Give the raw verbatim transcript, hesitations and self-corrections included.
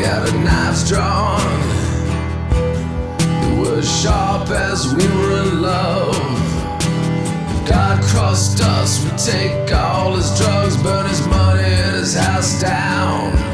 had a knives drawn. It was sharp as we were in love. If God crossed us, we'd take all his drugs, burn his money and his house down.